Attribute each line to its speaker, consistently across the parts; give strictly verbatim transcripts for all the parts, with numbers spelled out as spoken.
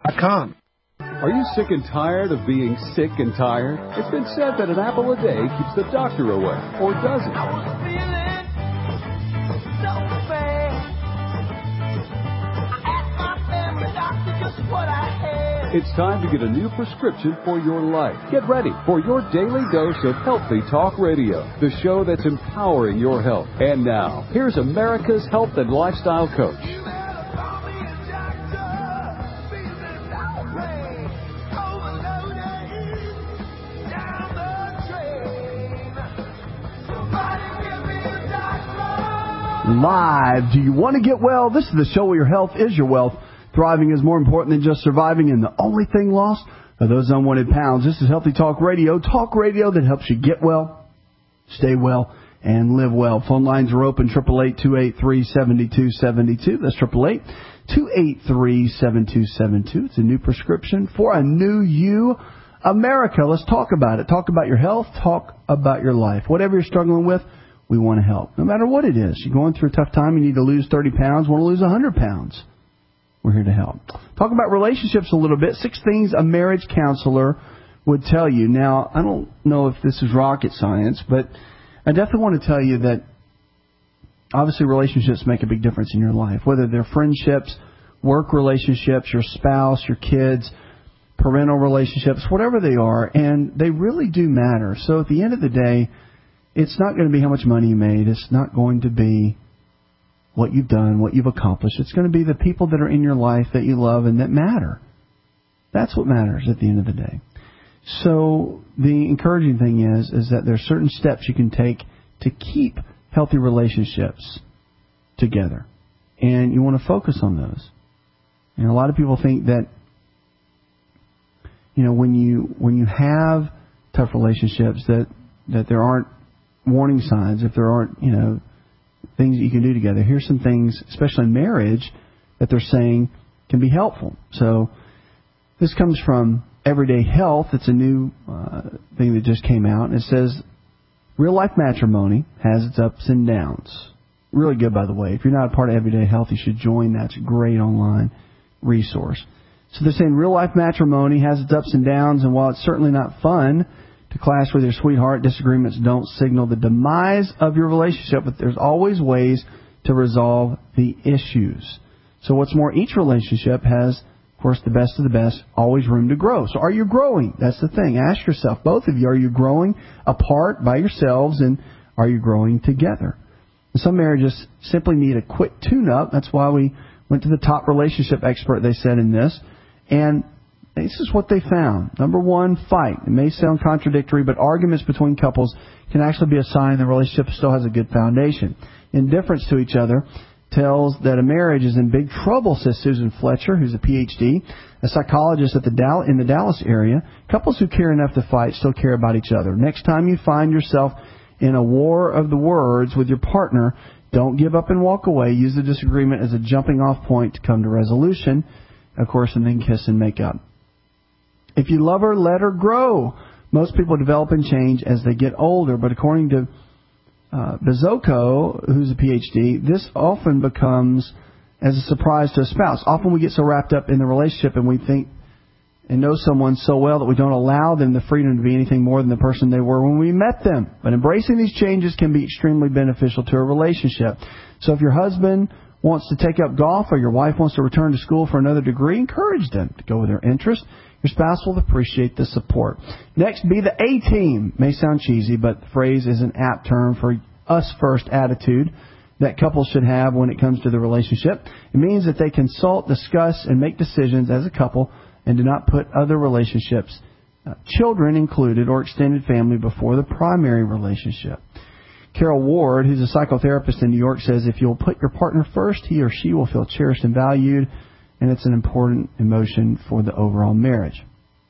Speaker 1: dot com.
Speaker 2: Are you sick and tired of being sick and tired? It's been said that an apple a day keeps the doctor away, or does it?
Speaker 3: I was feeling so bad. I asked my family doctor just what I had.
Speaker 2: It's time to get a new prescription for your life. Get ready for your daily dose of Healthy Talk Radio, the show that's empowering your health. And now, here's America's health and lifestyle coach.
Speaker 4: Live. Do you want to get well? This is the show where your health is your wealth. Thriving is more important than just surviving, and the only thing lost are those unwanted pounds. This is Healthy Talk Radio, talk radio that helps you get well, stay well, and live well. Phone lines are open, eight eight eight, two eight three, seven two seven two. That's eight eight eight, two eight three, seven two seven two. It's a new prescription for a new you. America, let's talk about it. Talk about your health. Talk about your life. Whatever you're struggling with, we want to help. No matter what it is. You're going through a tough time, you need to lose thirty pounds, want to lose one hundred pounds. We're here to help. Talk about relationships a little bit. Six things a marriage counselor would tell you. Now, I don't know if this is rocket science, but I definitely want to tell you that obviously relationships make a big difference in your life. Whether they're friendships, work relationships, your spouse, your kids, parental relationships, whatever they are, and they really do matter. So at the end of the day, it's not going to be how much money you made. It's not going to be what you've done, what you've accomplished. It's going to be the people that are in your life that you love and that matter. That's what matters at the end of the day. So the encouraging thing is, is that there are certain steps you can take to keep healthy relationships together. And you want to focus on those. And a lot of people think that, you know, when you when you have tough relationships, that, that there aren't warning signs, if there aren't, you know, things that you can do together. Here's some things, especially in marriage, that they're saying can be helpful. So this comes from Everyday Health. It's a new uh, thing that just came out. And it says, real life matrimony has its ups and downs. Really good, by the way. If you're not a part of Everyday Health, you should join. That's a great online resource. So they're saying real life matrimony has its ups and downs. And while it's certainly not fun to clash with your sweetheart, disagreements don't signal the demise of your relationship, but there's always ways to resolve the issues. So what's more, each relationship has, of course, the best of the best, always room to grow. So are you growing? That's the thing. Ask yourself, both of you, are you growing apart by yourselves, and are you growing together? And some marriages simply need a quick tune-up. That's why we went to the top relationship expert, they said in this, and this is what they found. Number one, fight. It may sound contradictory, but arguments between couples can actually be a sign the relationship still has a good foundation. Indifference to each other tells that a marriage is in big trouble, says Susan Fletcher, who's a P H D, a psychologist at the Dal- in the Dallas area. Couples who care enough to fight still care about each other. Next time you find yourself in a war of the words with your partner, don't give up and walk away. Use the disagreement as a jumping off point to come to resolution, of course, and then kiss and make up. If you love her, let her grow. Most people develop and change as they get older, but according to uh, Bezoko, who's a P H D, this often becomes as a surprise to a spouse. Often we get so wrapped up in the relationship and we think and know someone so well that we don't allow them the freedom to be anything more than the person they were when we met them. But embracing these changes can be extremely beneficial to a relationship. So if your husband wants to take up golf or your wife wants to return to school for another degree, encourage them to go with their interest. Your spouse will appreciate the support. Next, be the A-team. May sound cheesy, but the phrase is an apt term for us-first attitude that couples should have when it comes to the relationship. It means that they consult, discuss, and make decisions as a couple and do not put other relationships, uh, children included, or extended family before the primary relationship. Carol Ward, who's a psychotherapist in New York, says if you'll put your partner first, he or she will feel cherished and valued, and it's an important emotion for the overall marriage.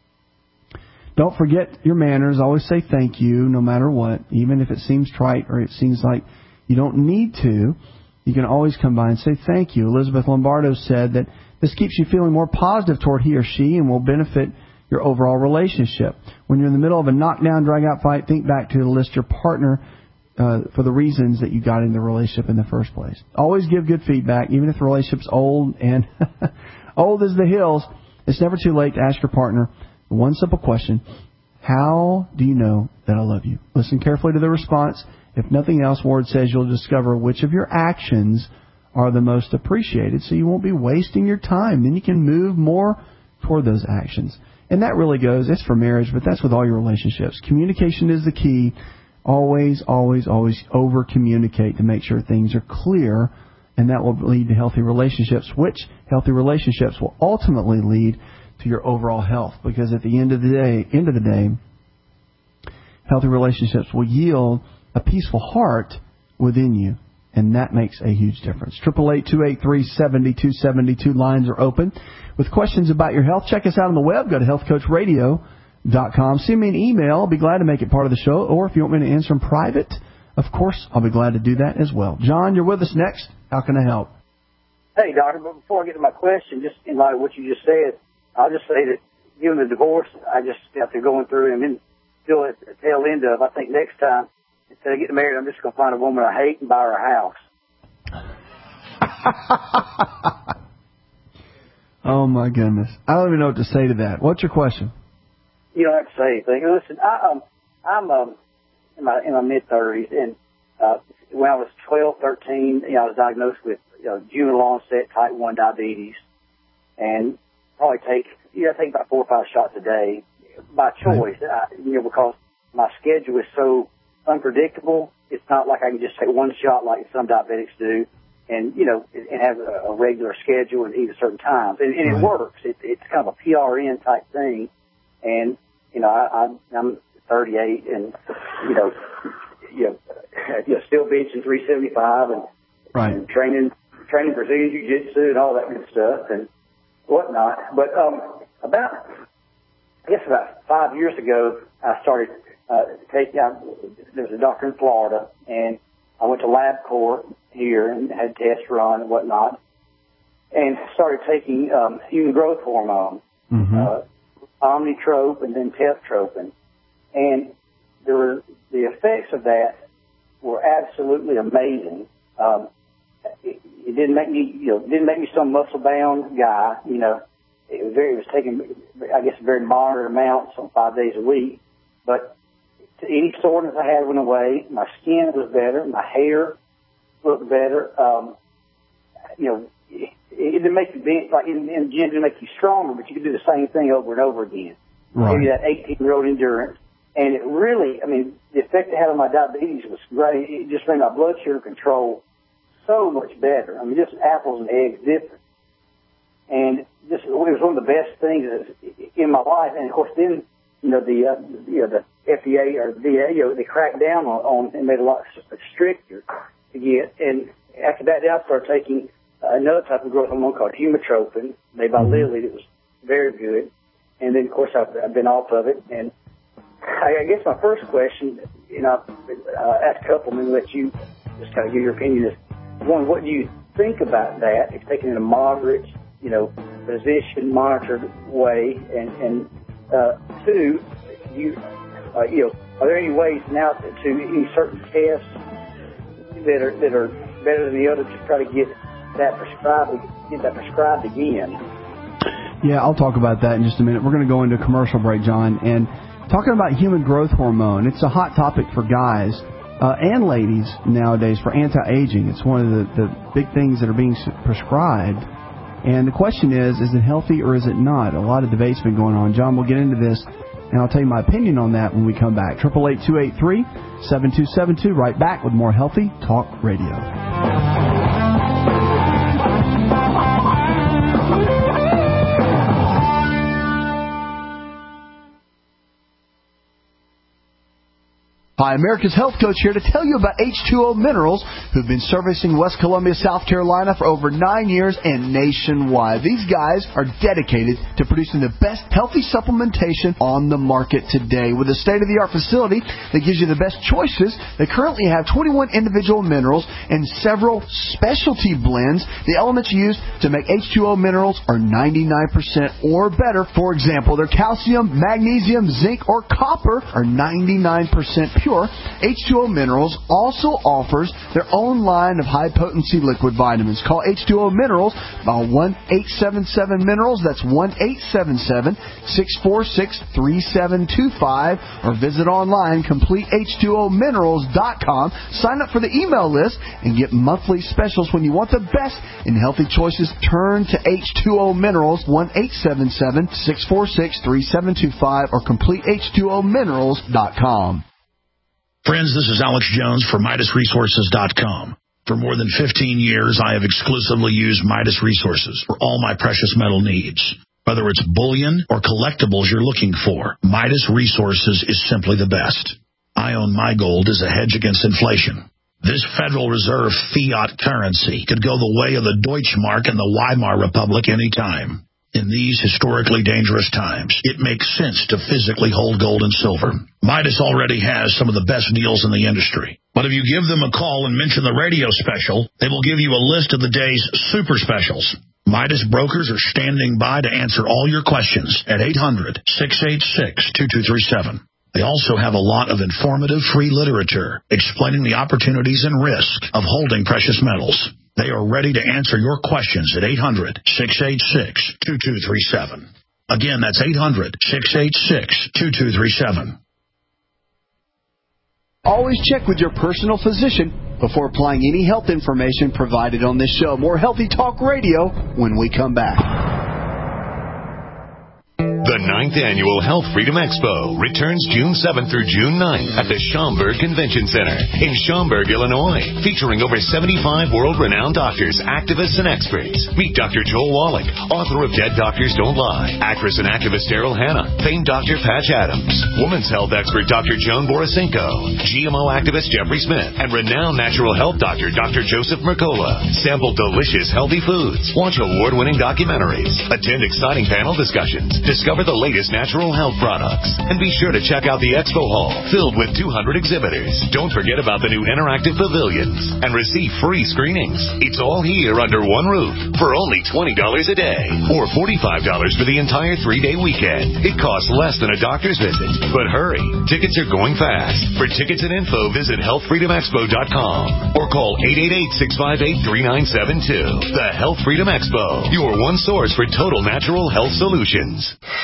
Speaker 4: Don't forget your manners. Always say thank you no matter what, even if it seems trite or it seems like you don't need to. You can always come by and say thank you. Elizabeth Lombardo said that this keeps you feeling more positive toward he or she and will benefit your overall relationship. When you're in the middle of a knockdown, drag-out fight, think back to the list your partner uh, for the reasons that you got in the relationship in the first place. Always give good feedback, even if the relationship's old and old as the hills. It's never too late to ask your partner one simple question: how do you know that I love you? Listen carefully to the response. If nothing else, Ward says you'll discover which of your actions are the most appreciated, so you won't be wasting your time. Then you can move more toward those actions. And that really goes, it's for marriage, but that's with all your relationships. Communication is the key. Always, always, always over-communicate to make sure things are clear, and that will lead to healthy relationships, which healthy relationships will ultimately lead to your overall health. Because at the end of the day, end of the day, healthy relationships will yield a peaceful heart within you, and that makes a huge difference. Triple eight two eight three seventy two seventy two lines are open with questions about your health. Check us out on the web. Go to health coach radio dot com. Send me an email. I'll be glad to make it part of the show. Or if you want me to answer in private, of course, I'll be glad to do that as well. John, you're with us next. How can I help?
Speaker 1: Hey, doctor. But before I get to my question, just in light of what you just said, I'll just say that given the divorce, I just after going through and then still at the tail end of, I think next time, instead of getting married, I'm just going to find a woman I hate and buy her a house.
Speaker 4: Oh, my goodness. I don't even know what to say to that. What's your question?
Speaker 1: You don't have to say anything. Listen, I, um, I'm um, in my in my mid-thirties, and uh, when I was twelve, thirteen, you know, I was diagnosed with you know, juvenile onset type one diabetes, and probably take, you know, I take about four or five shots a day by choice, I, you know, because my schedule is so unpredictable. It's not like I can just take one shot like some diabetics do, and you know, and have a, a regular schedule and eat at certain times, and, and it works. It, it's kind of a P R N type thing, and you know, I, I'm, I'm thirty-eight, and you know, you know, you know still benching three seventy-five, and,
Speaker 4: right.
Speaker 1: and training, training Brazilian jiu-jitsu and all that good stuff and whatnot. But um, about, I guess about five years ago, I started. Uh, take, uh, there was a doctor in Florida, and I went to LabCorp here and had tests run and whatnot, and started taking um, human growth hormone, mm-hmm. uh, Omnitrope and then Teftropin, and there were the effects of that were absolutely amazing. Um, it, it didn't make me, you know, didn't make me some muscle bound guy, you know. It was very, it was taking, I guess, very moderate amounts on five days a week, but any soreness I had went away. My skin was better. My hair looked better. Um, you know, it, it didn't make you be, like in, in the gym, it didn't make you stronger, but you could do the same thing over and over again.
Speaker 4: Right.
Speaker 1: Maybe that eighteen-year-old endurance. And it really, I mean, the effect it had on my diabetes was great. It just made my blood sugar control so much better. I mean, just apples and eggs different. And just, it was one of the best things in my life. And, of course, then, you know, the, uh, you know, the F D A or the V A, you know, they cracked down on, on and made it a lot stricter to get. And after that, I started taking another type of growth hormone called Humatropin, made by Lilly. It was very good. And then, of course, I've, I've been off of it. And I, I guess my first question, you know, uh, ask a couple and then let you just kind of give your opinion is, one, what do you think about that? It's taken in a moderate, you know, physician monitored way. And, and uh, two, you, uh, you know, are there any ways now to, to any certain tests that are that are better than the others to try to get that prescribed, get that prescribed again?
Speaker 4: Yeah, I'll talk about that in just a minute. We're going to go into a commercial break, John, and talking about human growth hormone. It's a hot topic for guys uh, and ladies nowadays for anti-aging. It's one of the, the big things that are being prescribed. And the question is, is it healthy or is it not? A lot of debate's been going on. John, we'll get into this, and I'll tell you my opinion on that when we come back. eight eight eight, two eight three, seven two seven two. Right back with more Healthy Talk Radio. Hi, America's Health Coach here to tell you about H two O Minerals, who've been servicing West Columbia, South Carolina for over nine years and nationwide. These guys are dedicated to producing the best healthy supplementation on the market today. With a state-of-the-art facility that gives you the best choices, they currently have twenty-one individual minerals and several specialty blends. The elements used to make H two O Minerals are ninety-nine percent or better. For example, their calcium, magnesium, zinc, or copper are ninety-nine percent pure. secure, H two O Minerals also offers their own line of high-potency liquid vitamins. Call H two O Minerals by one eight seven seven Minerals. That's one eight seven seven, six four six, three seven two five. Or visit online, complete H two O minerals dot com. Sign up for the email list and get monthly specials. When you want the best in healthy choices, turn to H two O Minerals, one eight seven seven, six four six, three seven two five, or complete H two O minerals dot com.
Speaker 5: Friends, this is Alex Jones for Midas Resources dot com. For more than fifteen years, I have exclusively used Midas Resources for all my precious metal needs. Whether it's bullion or collectibles you're looking for, Midas Resources is simply the best. I own my gold as a hedge against inflation. This Federal Reserve fiat currency could go the way of the Deutschmark and the Weimar Republic any time. In these historically dangerous times, it makes sense to physically hold gold and silver. Midas already has some of the best deals in the industry. But if you give them a call and mention the radio special, they will give you a list of the day's super specials. Midas brokers are standing by to answer all your questions at eight hundred, six eight six, two two three seven. They also have a lot of informative free literature explaining the opportunities and risk of holding precious metals. They are ready to answer your questions at eight hundred, six eight six, two two three seven. Again, that's eight hundred, six eight six, two two three seven.
Speaker 4: Always check with your personal physician before applying any health information provided on this show. More Healthy Talk Radio when we come back.
Speaker 6: The ninth Annual Health Freedom Expo returns June seventh through June ninth at the Schaumburg Convention Center in Schaumburg, Illinois, featuring over seventy-five world-renowned doctors, activists, and experts. Meet Doctor Joel Wallach, author of Dead Doctors Don't Lie, actress and activist Daryl Hannah, famed Doctor Patch Adams, women's health expert Doctor Joan Borisenko, G M O activist Jeffrey Smith, and renowned natural health doctor Doctor Joseph Mercola. Sample delicious healthy foods, watch award-winning documentaries, attend exciting panel discussions, discover the latest natural health products, and be sure to check out the expo hall filled with two hundred exhibitors. Don't forget about the new interactive pavilions and receive free screenings. It's all here under one roof for only twenty dollars a day or forty-five dollars for the entire three-day weekend. It costs less than a doctor's visit, but hurry, tickets are going fast. For tickets and info, visit health freedom expo dot com or call eight eight eight, six five eight, three nine seven two. The Health Freedom Expo, your one source for total natural health solutions.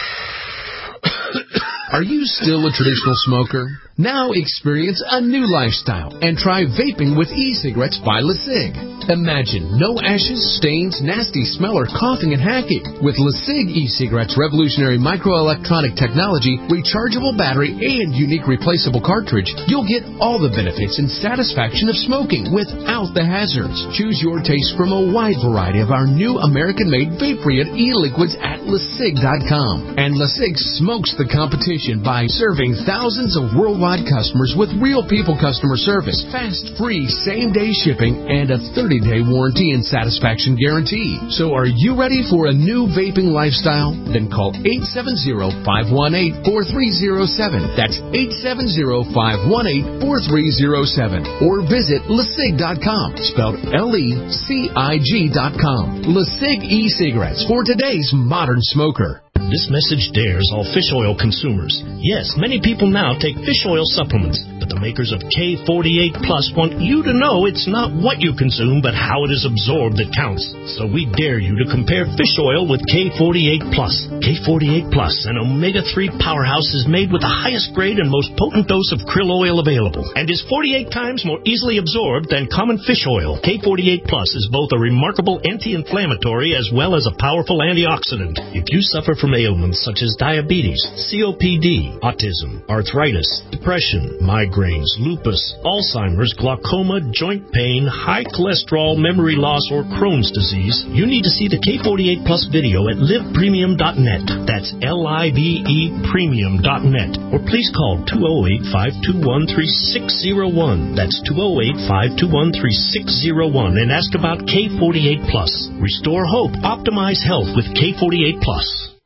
Speaker 7: Are you still a traditional smoker? Now experience a new lifestyle and try vaping with e-cigarettes by LeSig. Imagine no ashes, stains, nasty smell, or coughing and hacking. With LeSig e-cigarettes' revolutionary microelectronic technology, rechargeable battery, and unique replaceable cartridge, you'll get all the benefits and satisfaction of smoking without the hazards. Choose your taste from a wide variety of our new American-made vape-free e-liquids at LeSig dot com. And LeSig smokes the competition by serving thousands of worldwide customers with real people customer service, fast, free, same-day shipping, and a thirty-day warranty and satisfaction guarantee. So are you ready for a new vaping lifestyle? Then call eight seven zero, five one eight, four three zero seven. That's eight seven zero, five one eight, four three zero seven. Or visit LeSig dot com, spelled L E C I G dot com. LeSig e-cigarettes for today's modern smoker.
Speaker 8: This message dares all fish oil consumers. Yes, many people now take fish oil supplements, but the makers of K forty-eight Plus want you to know it's not what you consume, but how it is absorbed that counts. So we dare you to compare fish oil with K forty-eight Plus. K forty-eight Plus, an omega three powerhouse, is made with the highest grade and most potent dose of krill oil available, and is forty-eight times more easily absorbed than common fish oil. K forty-eight Plus is both a remarkable anti-inflammatory as well as a powerful antioxidant. If you suffer from ailments such as diabetes, C O P D, autism, arthritis, depression, migraines, lupus, Alzheimer's, glaucoma, joint pain, high cholesterol, memory loss, or Crohn's disease, you need to see the K forty-eight Plus video at live premium dot net. That's L I V E premium dot net. Or please call two oh eight, five two one, three six oh one. That's two oh eight, five two one, three six oh one and ask about K forty-eight Plus. Restore hope, optimize health with K forty-eight Plus.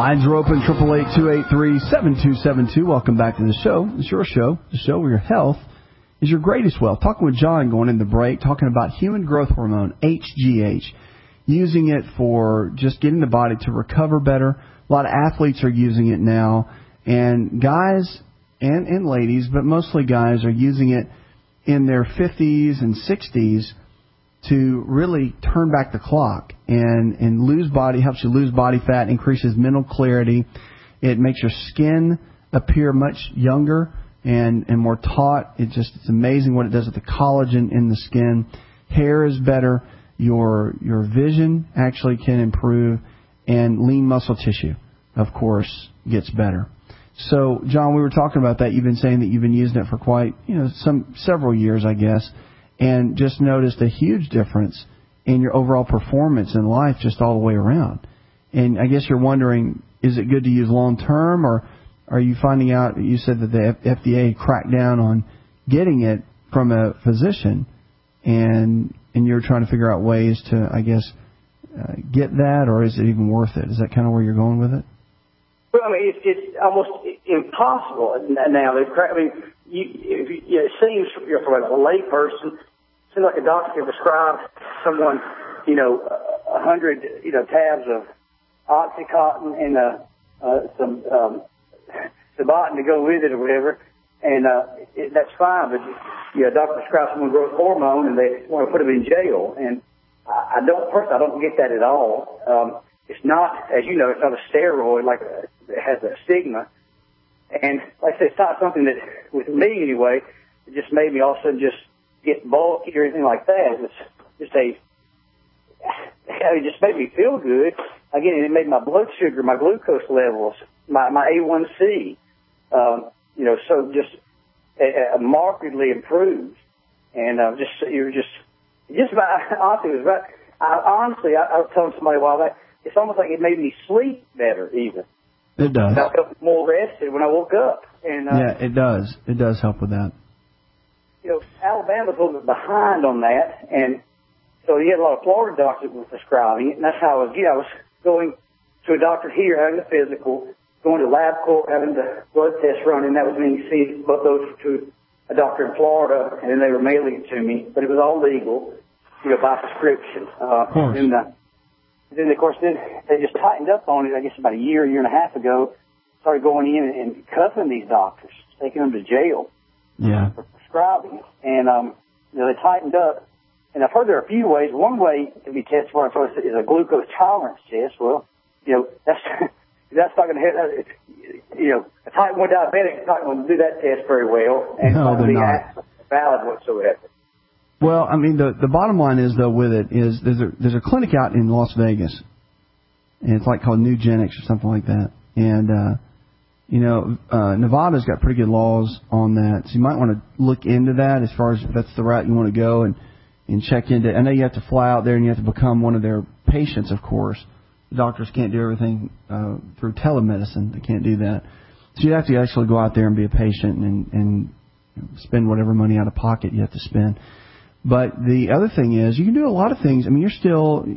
Speaker 4: Lines are open, eight eight eight, two eight three, seven two seven two. Welcome back to the show. It's your show, the show where your health is your greatest wealth. Talking with John going in the break, talking about human growth hormone, H G H, using it for just getting the body to recover better. A lot of athletes are using it now, and guys and, and ladies, but mostly guys, are using it in their fifties and sixties to really turn back the clock and, and lose body, helps you lose body fat, increases mental clarity. It makes your skin appear much younger and, and more taut. It just, it's amazing what it does with the collagen in the skin. Hair is better. Your, your vision actually can improve, and lean muscle tissue, of course, gets better. So, John, we were talking about that. You've been saying that you've been using it for quite, you know, some several years, I guess, and just noticed a huge difference in your overall performance in life just all the way around. And I guess you're wondering, is it good to use long term, or are you finding out, you said that the F D A cracked down on getting it from a physician, and and you're trying to figure out ways to, I guess, uh, get that, or is it even worth it? Is that kind of where you're going with it?
Speaker 1: Well, I mean, it's, it's almost impossible now. I mean, you, if you, you know, it seems, you know, from a lay person, it seems like a doctor can prescribe someone, you know, a hundred, you know, tabs of OxyContin and uh, uh, some um, Suboxone to go with it or whatever, and uh, it, that's fine. But you know, a doctor prescribes someone growth hormone, and they want to put them in jail. And I, I don't, personally, I don't get that at all. Um, It's not, as you know, it's not a steroid like a, it has a stigma. And like I said, it's not something that, with me anyway, it just made me all of a sudden just get bulky or anything like that. It's just a, it just made me feel good. Again, it made my blood sugar, my glucose levels, my, my A one C, um, you know, so just uh, markedly improved. And uh, just, you're just, just about, honestly, it was about, I, honestly, I, I was telling somebody a while back, it's almost like it made me sleep better, even.
Speaker 4: It does.
Speaker 1: I felt more rested when I woke up. And uh,
Speaker 4: yeah, it does. It does help with that.
Speaker 1: You know, Alabama's a little bit behind on that, and so you had a lot of Florida doctors that were prescribing it, and that's how I was. You know, I was going to a doctor here, having a physical, going to LabCorp, having the blood test run, and that was when you see both those to a doctor in Florida, and then they were mailing it to me, but it was all legal, you know, by prescription. Uh,
Speaker 4: of course.
Speaker 1: And, uh, Then, of course, then they just tightened up on it, I guess, about a year, year and a half ago, started going in and cuffing these doctors, taking them to jail
Speaker 4: yeah.
Speaker 1: for prescribing it. And, um, you know, they tightened up. And I've heard there are a few ways. One way to be tested for it is a glucose tolerance test. Well, you know, that's that's not going to help. You know, a type one diabetic is not going to do that test very well. And
Speaker 4: no,
Speaker 1: it's
Speaker 4: they're
Speaker 1: not
Speaker 4: not.
Speaker 1: going to be valid whatsoever.
Speaker 4: Well, I mean, the the bottom line is, though, with it is there's a there's a clinic out in Las Vegas, and it's like called Nugenics or something like that. And uh, you know, uh, Nevada's got pretty good laws on that, so you might want to look into that as far as if that's the route you want to go, and and check into. I know you have to fly out there and you have to become one of their patients, of course. The doctors can't do everything uh, through telemedicine; they can't do that. So you have to actually go out there and be a patient and and spend whatever money out of pocket you have to spend. But the other thing is, you can do a lot of things. I mean, you're still,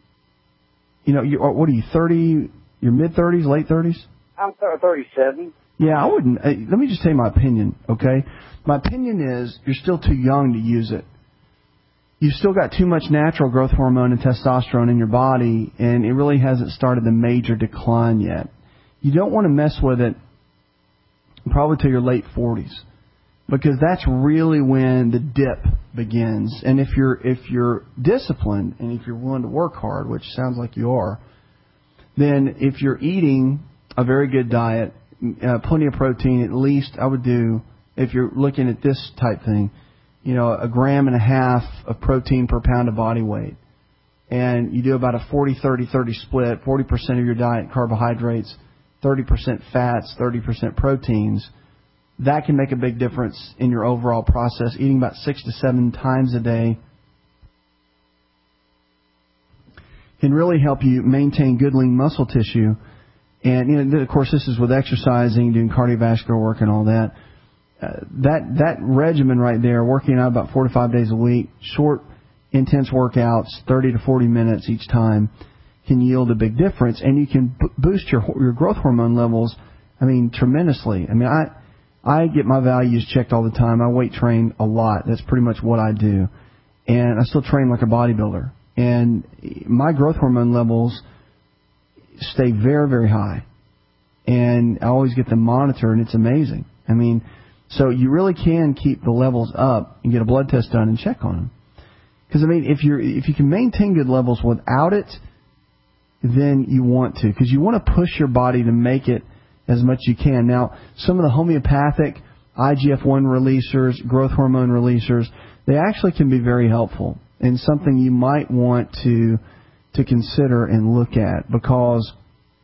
Speaker 4: you know, you're, what are you, thirty, your mid-thirties, late thirties?
Speaker 1: I'm thirty-seven.
Speaker 4: Yeah, I wouldn't. Uh, let me just tell you my opinion, okay? My opinion is you're still too young to use it. You've still got too much natural growth hormone and testosterone in your body, and it really hasn't started the major decline yet. You don't want to mess with it probably till your late forties. Because that's really when the dip begins. And if you're if you're disciplined and if you're willing to work hard, which sounds like you are, then if you're eating a very good diet, uh, plenty of protein, at least I would do, if you're looking at this type thing, you know, a gram and a half of protein per pound of body weight. And you do about a forty thirty thirty split, forty percent of your diet carbohydrates, thirty percent fats, thirty percent proteins. That can make a big difference in your overall process. Eating about six to seven times a day can really help you maintain good lean muscle tissue. And, you know, of course, this is with exercising, doing cardiovascular work and all that. Uh, that that regimen right there, working out about four to five days a week, short, intense workouts, thirty to forty minutes each time, can yield a big difference, and you can b- boost your your growth hormone levels, I mean, tremendously. I mean, I I get my values checked all the time. I weight train a lot. That's pretty much what I do. And I still train like a bodybuilder. And my growth hormone levels stay very, very high. And I always get them monitored, and it's amazing. I mean, so you really can keep the levels up and get a blood test done and check on them. Because, I mean, if you're if you can maintain good levels without it, then you want to. Because you want to push your body to make it as much as you can. Now, some of the homeopathic I G F one releasers, growth hormone releasers, they actually can be very helpful and something you might want to to consider and look at, because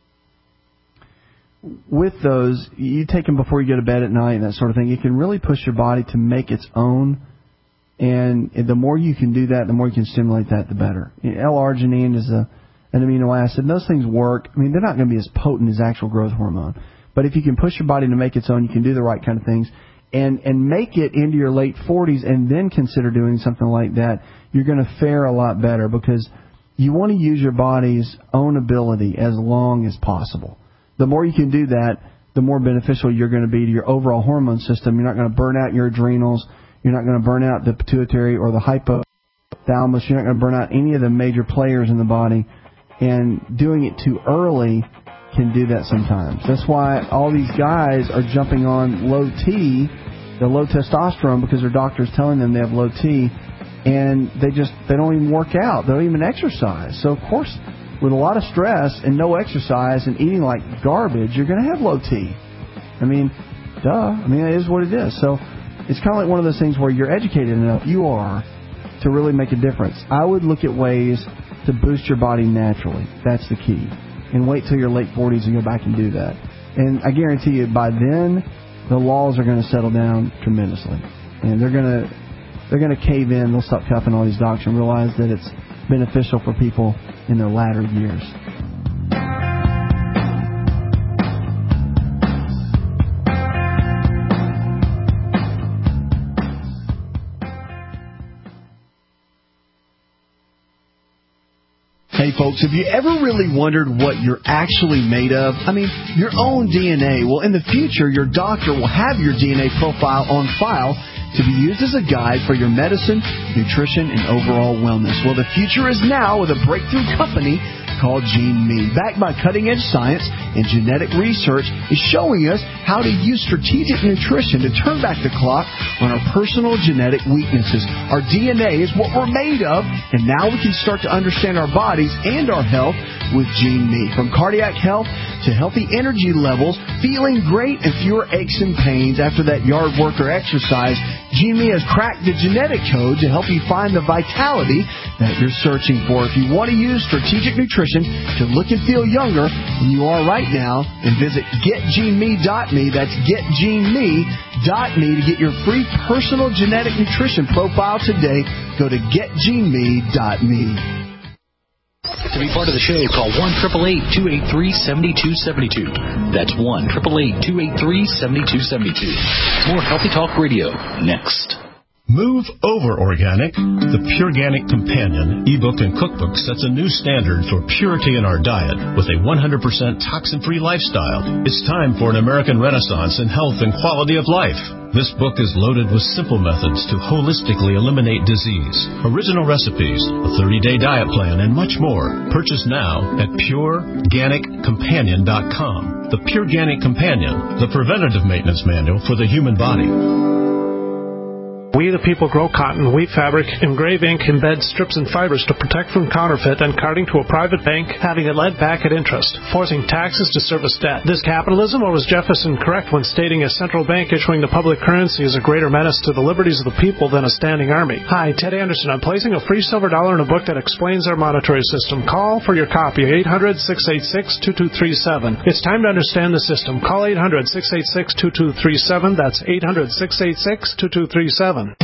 Speaker 4: with those, you take them before you go to bed at night and that sort of thing. It can really push your body to make its own, and the more you can do that, the more you can stimulate that, the better. L-arginine is a an amino acid. Those things work. I mean, they're not going to be as potent as actual growth hormone. But if you can push your body to make its own, you can do the right kind of things and, and make it into your late forties and then consider doing something like that, you're going to fare a lot better, because you want to use your body's own ability as long as possible. The more you can do that, the more beneficial you're going to be to your overall hormone system. You're not going to burn out your adrenals. You're not going to burn out the pituitary or the hypothalamus. You're not going to burn out any of the major players in the body. And doing it too early can do that sometimes. That's why all these guys are jumping on low T, the low testosterone, because their doctor's telling them they have low T, and they just they don't even work out. They don't even exercise. So, of course, with a lot of stress and no exercise and eating like garbage, you're going to have low T. I mean, duh. I mean, it is what it is. So it's kind of like one of those things where you're educated enough, you are, to really make a difference. I would look at ways to boost your body naturally. That's the key. And wait till your late forties and go back and do that. And I guarantee you, by then, the laws are going to settle down tremendously. And they're going to they're going to cave in. They'll stop cuffing all these docs and realize that it's beneficial for people in their latter years. Hey folks, have you ever really wondered what you're actually made of? I mean, your own D N A. Well, in the future, your doctor will have your D N A profile on file to be used as a guide for your medicine, nutrition, and overall wellness. Well, the future is now with a breakthrough company called GeneMe. Backed by cutting-edge science and genetic research, is showing us how to use strategic nutrition to turn back the clock on our personal genetic weaknesses. Our D N A is what we're made of, and now we can start to understand our bodies and our health with GeneMe. From cardiac health to healthy energy levels, feeling great and fewer aches and pains after that yard work or exercise, GeneMe has cracked the genetic code to help you find the vitality that you're searching for. If you want to use strategic nutrition to look and feel younger than you are right now, and visit get gene me dot me. That's get gene me dot me to get your free personal genetic nutrition profile today. Go to get gene me dot me.
Speaker 9: To be part of the show, call one eight eight eight, two eight three, seven two seven two. That's one eight eight eight, two eight three, seven two seven two. More Healthy Talk Radio next.
Speaker 10: Move Over Organic, the Pureganic Companion ebook and cookbook sets a new standard for purity in our diet with a one hundred percent toxin-free lifestyle. It's time for an American renaissance in health and quality of life. This book is loaded with simple methods to holistically eliminate disease, original recipes, a thirty-day diet plan, and much more. Purchase now at pure organic companion dot com. The Pureganic Companion, the preventative maintenance manual for the human body.
Speaker 11: We the people grow cotton, weave fabric, engrave ink, embed strips and fibers to protect from counterfeit and carting to a private bank, having it led back at interest, forcing taxes to service debt. This capitalism, or was Jefferson correct when stating a central bank issuing the public currency is a greater menace to the liberties of the people than a standing army? Hi, Ted Anderson. I'm placing a free silver dollar in a book that explains our monetary system. Call for your copy, eight hundred, six eight six, two two three seven. It's time to understand the system. Call eight hundred, six eight six, two two three seven. That's eight hundred, six eight six, two two three seven.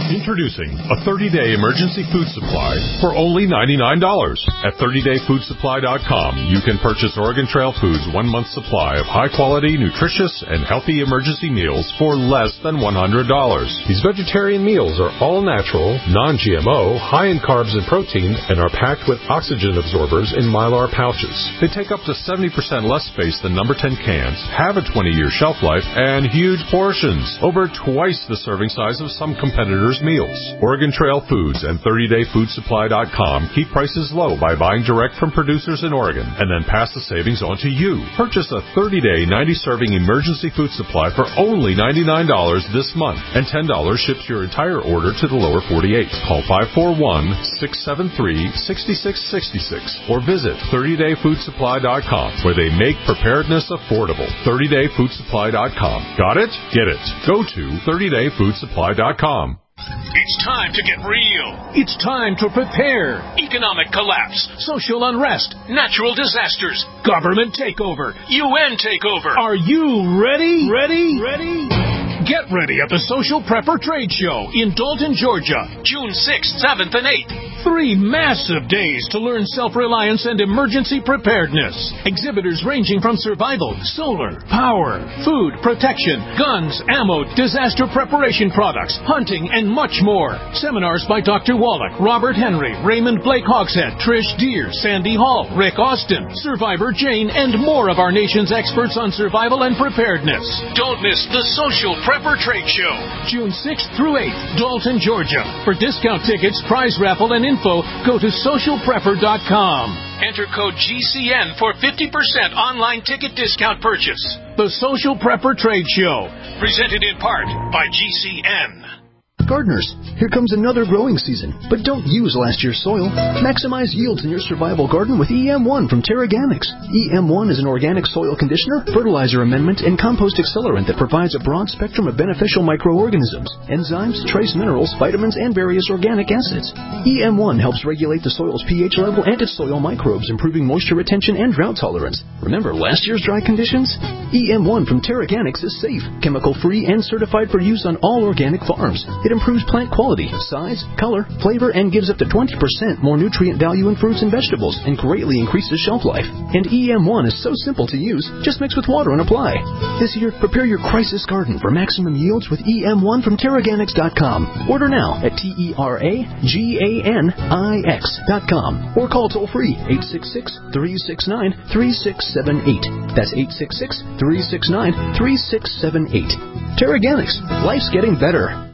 Speaker 12: Introducing a thirty-day emergency food supply for only ninety-nine dollars. At thirty day food supply dot com, you can purchase Oregon Trail Foods' one-month supply of high-quality, nutritious, and healthy emergency meals for less than one hundred dollars. These vegetarian meals are all natural, non-G M O, high in carbs and protein, and are packed with oxygen absorbers in Mylar pouches. They take up to seventy percent less space than number ten cans, have a twenty year shelf life, and huge portions, over twice the serving size of some competitors' meals. Oregon Trail Foods and thirty day food supply dot com keep prices low by buying direct from producers in Oregon and then pass the savings on to you. Purchase a thirty day, ninety serving emergency food supply for only ninety-nine dollars this month, and ten dollars ships your entire order to the lower forty-eight. Call five four one, six seven three, six six six six or visit thirty day food supply dot com, where they make preparedness affordable. thirty day food supply dot com. Got it? Get it. Go to thirty day food supply dot com.
Speaker 13: It's time to get real. It's time to prepare. Economic collapse, social unrest, natural disasters, government takeover, U N takeover. Are you ready? Ready? Ready? Get ready at the Social Prepper Trade Show in Dalton, Georgia, June sixth, seventh, and eighth. Three massive days to learn self-reliance and emergency preparedness. Exhibitors ranging from survival, solar, power, food, protection, guns, ammo, disaster preparation products, hunting, and much more. Seminars by Doctor Wallach, Robert Henry, Raymond Blake Hogshead, Trish Deere, Sandy Hall, Rick Austin, Survivor Jane, and more of our nation's experts on survival and preparedness. Don't miss the Social Prepper Trade Show, June sixth through eighth, Dalton, Georgia. For discount tickets, prize raffle, and info, go to social prepper dot com. Enter code G C N for fifty percent online ticket discount purchase. The Social Prepper Trade Show, presented in part by G C N.
Speaker 14: Gardeners, here comes another growing season, but don't use last year's soil. Maximize yields in your survival garden with E M one from Terraganics. E M one is an organic soil conditioner, fertilizer amendment, and compost accelerant that provides a broad spectrum of beneficial microorganisms, enzymes, trace minerals, vitamins, and various organic acids. E M one helps regulate the soil's pH level and its soil microbes, improving moisture retention and drought tolerance. Remember last year's dry conditions? E M one from Terraganics is safe, chemical-free, and certified for use on all organic farms. It improves plant quality, size, color, flavor, and gives up to twenty percent more nutrient value in fruits and vegetables, and greatly increases shelf life. And E M one is so simple to use, just mix with water and apply. This year, prepare your crisis garden for maximum yields with E M one from Terraganics dot com. Order now at T E R A G A N I X dot com or call toll-free eight six six, three six nine, three six seven eight. That's eight six six, three six nine, three six seven eight. Terraganics. Life's getting better.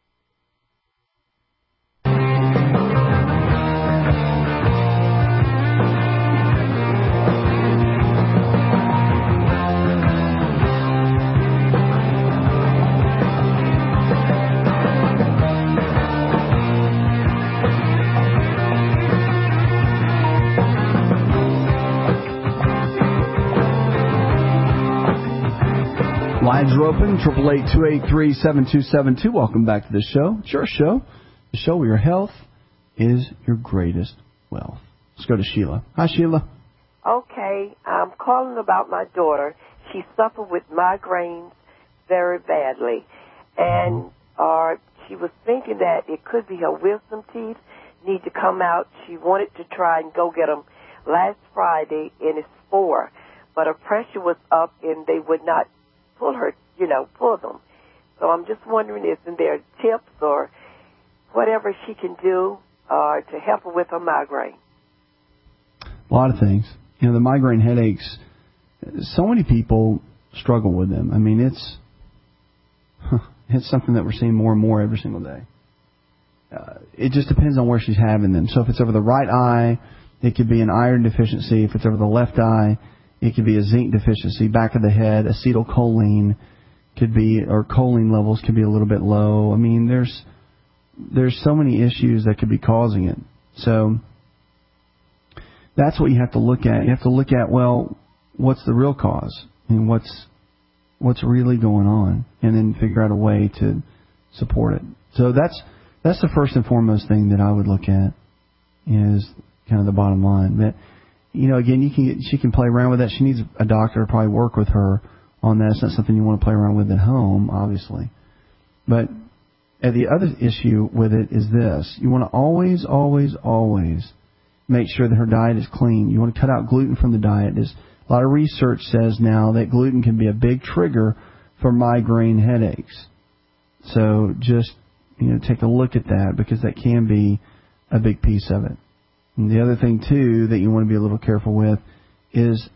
Speaker 4: Lines are open, triple eight, two eight three, seven two seven two. Welcome back to the show. It's your show. The show where your health is your greatest wealth. Let's go to Sheila. Hi, Sheila.
Speaker 15: Okay, I'm calling about my daughter. She suffered with migraines very badly, and uh, she was thinking that it could be her wisdom teeth need to come out. She wanted to try and go get them last Friday, and it's four, but her pressure was up, and they would not pull her, you know, pull them. So I'm just wondering, isn't there tips or whatever she can do uh, to help her with her migraine?
Speaker 4: A lot of things. You know, the migraine headaches, so many people struggle with them. I mean, it's it's something that we're seeing more and more every single day. Uh, it just depends on where she's having them. So if it's over the right eye, it could be an iron deficiency. If it's over the left eye, it could be a zinc deficiency. Back of the head, acetylcholine could be, or choline levels could be a little bit low. I mean, there's there's so many issues that could be causing it. So that's what you have to look at. You have to look at, well, what's the real cause? And what's what's really going on? And then figure out a way to support it. So that's that's the first and foremost thing that I would look at, is kind of the bottom line. But, you know, again, you can get, she can play around with that. She needs a doctor to probably work with her on that. It's not something you want to play around with at home, obviously. But And the other issue with it is this. You want to always, always, always make sure that her diet is clean. You want to cut out gluten from the diet. There's a lot of research says now that gluten can be a big trigger for migraine headaches. So just, you know, take a look at that because that can be a big piece of it. And the other thing, too, that you want to be a little careful with is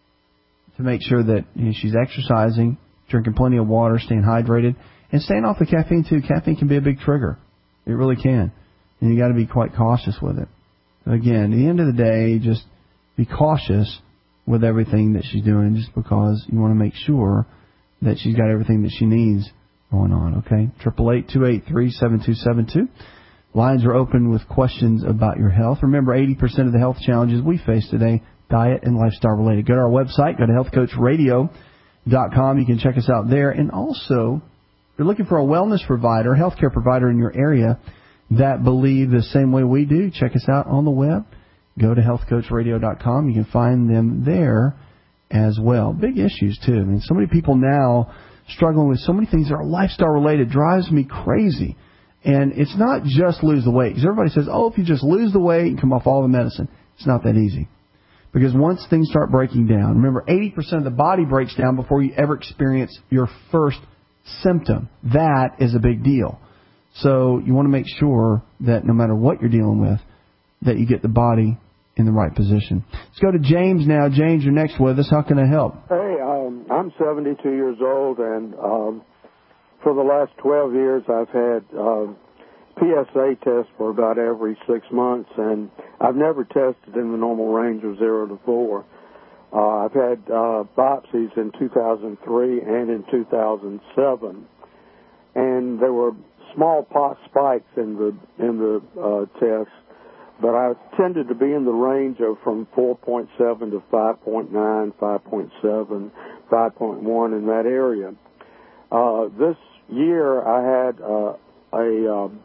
Speaker 4: to make sure that you know, she's exercising, drinking plenty of water, staying hydrated, and staying off the caffeine, too. Caffeine can be a big trigger. It really can. And you got to be quite cautious with it. So again, at the end of the day, just be cautious with everything that she's doing just because you want to make sure that she's got everything that she needs going on, okay? triple eight, two eight three, seven two seven two. Lines are open with questions about your health. Remember, eighty percent of the health challenges we face today, diet and lifestyle related. Go to our website, go to health coach radio dot com. You can check us out there. And also, if you're looking for a wellness provider, healthcare provider in your area that believe the same way we do, check us out on the web. Go to health coach radio dot com. You can find them there as well. Big issues, too. I mean, so many people now struggling with so many things that are lifestyle related. Drives me crazy. And it's not just lose the weight. Because everybody says, oh, if you just lose the weight and come off all the medicine. It's not that easy. Because once things start breaking down, remember, eighty percent of the body breaks down before you ever experience your first symptom. That is a big deal. So you want to make sure that no matter what you're dealing with, that you get the body in the right position. Let's go to James now. James, you're next with us. How can I help?
Speaker 16: Hey, um, I'm seventy-two years old, and um, for the last twelve years I've had uh, P S A tests for about every six months, and I've never tested in the normal range of zero to four. Uh, I've had uh, biopsies in two thousand three and in two thousand seven, and there were small pot spikes in the in the uh, tests, but I tended to be in the range of from four point seven to five point nine, five point seven, five point one in that area. Uh, this year I had uh, a um,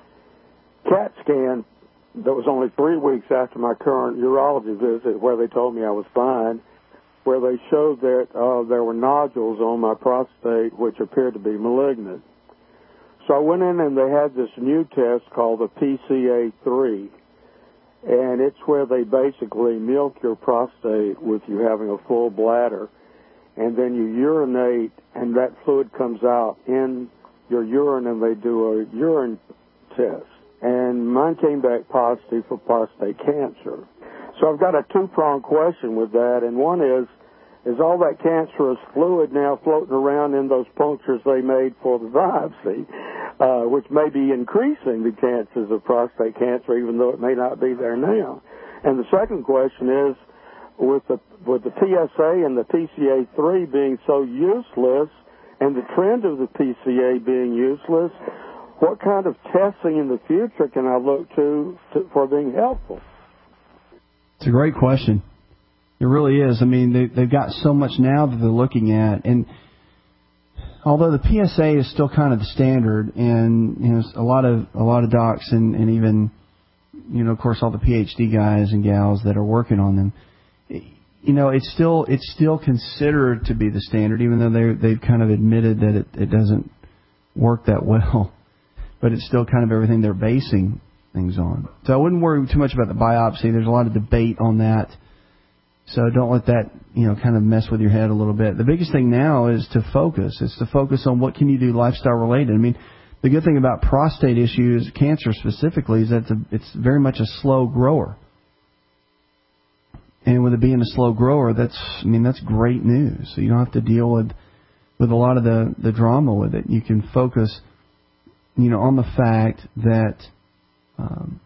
Speaker 16: CAT scan that was only three weeks after my current urology visit, where they told me I was fine, where they showed that uh, there were nodules on my prostate which appeared to be malignant. So I went in and they had this new test called the P C A three, and it's where they basically milk your prostate with you having a full bladder, and then you urinate, and that fluid comes out in your urine, and they do a urine test. And mine came back positive for prostate cancer. So I've got a two-pronged question with that, and one is, is all that cancerous fluid now floating around in those punctures they made for the biopsy, uh, which may be increasing the chances of prostate cancer, even though it may not be there now? And the second question is, with the with the P S A and the P C A three being so useless, and the trend of the P C A being useless, what kind of testing in the future can I look to, to for being helpful?
Speaker 4: It's a great question. It really is. I mean, they, they've got so much now that they're looking at, and although the P S A is still kind of the standard, and you know, a lot of a lot of docs and, and even, you know, of course, all the P H D guys and gals that are working on them, you know, it's still it's still considered to be the standard, even though they they've kind of admitted that it, it doesn't work that well. But it's still kind of everything they're basing things on. So I wouldn't worry too much about the biopsy. There's a lot of debate on that. So don't let that, you know, kind of mess with your head a little bit. The biggest thing now is to focus. It's to focus on what can you do lifestyle related. I mean, the good thing about prostate issues, cancer specifically, is that it's, a, it's very much a slow grower. And with it being a slow grower, that's, I mean, that's great news. So you don't have to deal with, with a lot of the, the drama with it. You can focus, you know, on the fact that, um,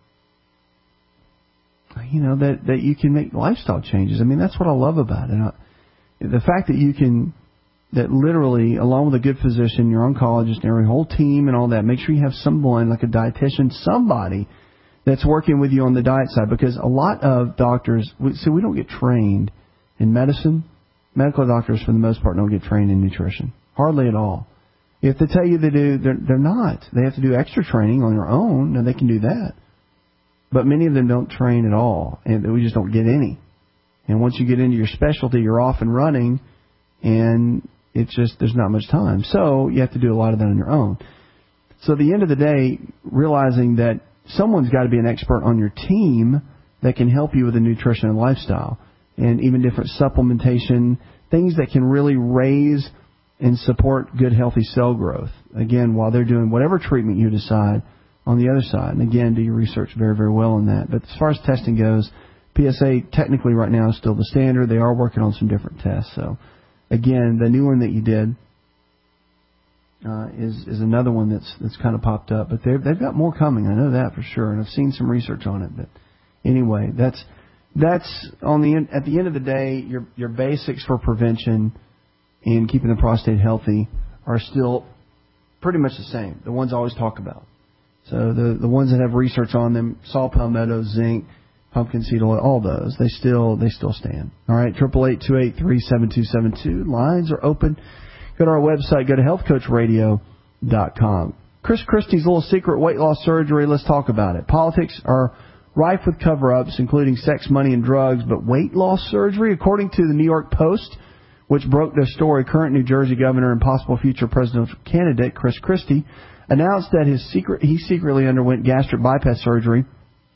Speaker 4: you know, that, that you can make lifestyle changes. I mean, that's what I love about it. I, the fact that you can, that literally, along with a good physician, your oncologist, and your whole team and all that, make sure you have someone like a dietitian, somebody that's working with you on the diet side. Because a lot of doctors, we, so we don't get trained in medicine. Medical doctors, for the most part, don't get trained in nutrition. Hardly at all. If they tell you they do, they're, they're not. They have to do extra training on their own, and they can do that. But many of them don't train at all, and we just don't get any. And once you get into your specialty, you're off and running, and it's just, there's not much time. So you have to do a lot of that on your own. So at the end of the day, realizing that someone's got to be an expert on your team that can help you with the nutrition and lifestyle, and even different supplementation, things that can really raise and support good, healthy cell growth. Again, while they're doing whatever treatment you decide on the other side. And again, do your research very, very well on that. But as far as testing goes, P S A technically right now is still the standard. They are working on some different tests. So, again, the new one that you did uh, is is another one that's that's kind of popped up. But they've they've got more coming. I know that for sure, and I've seen some research on it. But anyway, that's that's on the end, at the end of the day, your your basics for prevention and keeping the prostate healthy are still pretty much the same. The ones I always talk about. So the the ones that have research on them, saw palmetto, zinc, pumpkin seed oil, all those, they still they still stand. All right, triple eight two eight three seven two seven two. Lines are open. Go to our website. Go to health coach radio dot com. Chris Christie's little secret weight loss surgery. Let's talk about it. Politics are rife with cover-ups, including sex, money, and drugs. But weight loss surgery, according to the New York Post, which broke their story, current New Jersey governor and possible future presidential candidate Chris Christie announced that his secret he secretly underwent gastric bypass surgery.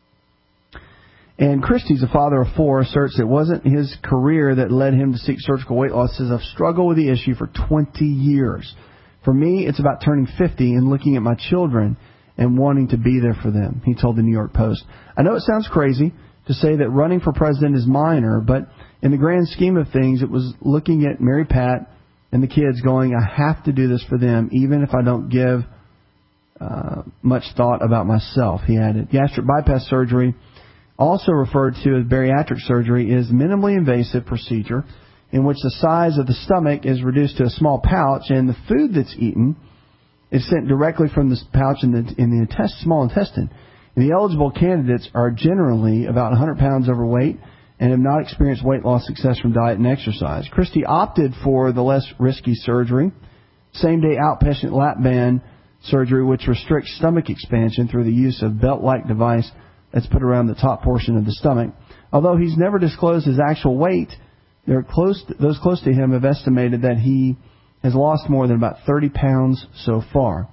Speaker 4: And Christie's, a father of four, asserts it wasn't his career that led him to seek surgical weight loss. Says, I've struggled with the issue for twenty years. For me, it's about turning fifty and looking at my children and wanting to be there for them, he told the New York Post. I know it sounds crazy to say that running for president is minor, but in the grand scheme of things, it was looking at Mary Pat and the kids going, I have to do this for them, even if I don't give uh, much thought about myself, he added. Gastric bypass surgery, also referred to as bariatric surgery, is a minimally invasive procedure in which the size of the stomach is reduced to a small pouch, and the food that's eaten is sent directly from this pouch in the, in the intest, small intestine. And the eligible candidates are generally about one hundred pounds overweight and have not experienced weight loss success from diet and exercise. Christie opted for the less risky surgery, same-day outpatient lap band surgery, which restricts stomach expansion through the use of belt-like device that's put around the top portion of the stomach. Although he's never disclosed his actual weight, they're close to, those close to him have estimated that he has lost more than about thirty pounds so far.